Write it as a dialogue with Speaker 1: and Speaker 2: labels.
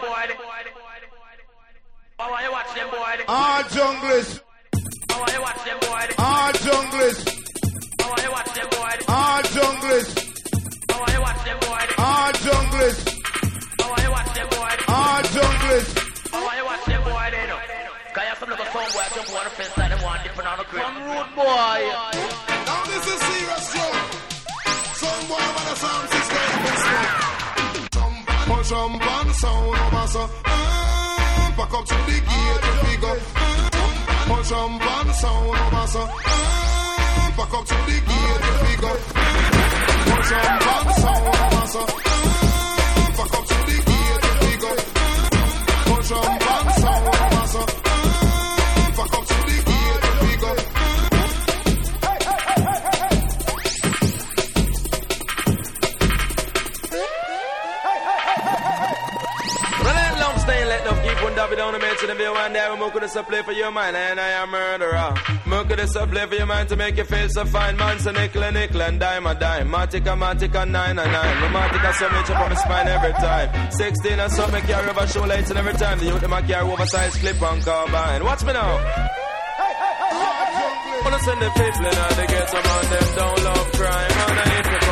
Speaker 1: How are you watch them boy?
Speaker 2: All junglers.
Speaker 1: How are you watch them boy?
Speaker 2: All junglers.
Speaker 1: How are you watch them boy?
Speaker 2: All junglers.
Speaker 1: How are you watch them boy?
Speaker 2: All junglers.
Speaker 1: How are you watch them boy?
Speaker 2: All junglers.
Speaker 1: How are you watch them boy? They know. Cause you have some little song boy jump on the fence like they want different on the crib. Some rude boy.
Speaker 3: Now this is serious show. Some boy on the sound system. Jump and sound over so. Back up to the gate to figure. Jump and sound over so. Back up to the gate to figure. Jump and sound over so. Back up to the gate to figure. Jump and sound over so. Back up to the gate to figure.
Speaker 4: Let them keep on dabbing down the mention of you one day. We're going to play for your mind, and I am murderer. We're going to play for your mind to make you feel so fine. Man, so nickel and dime a dime. Matica, 9 and 9. Romantica, so much up on my spine every time. 16 and something carry over shoelaces and every time. The youth them carry oversized clip on carbine. Watch me now. Wanna send the people in and they get some on them. Don't love crime. And I hate the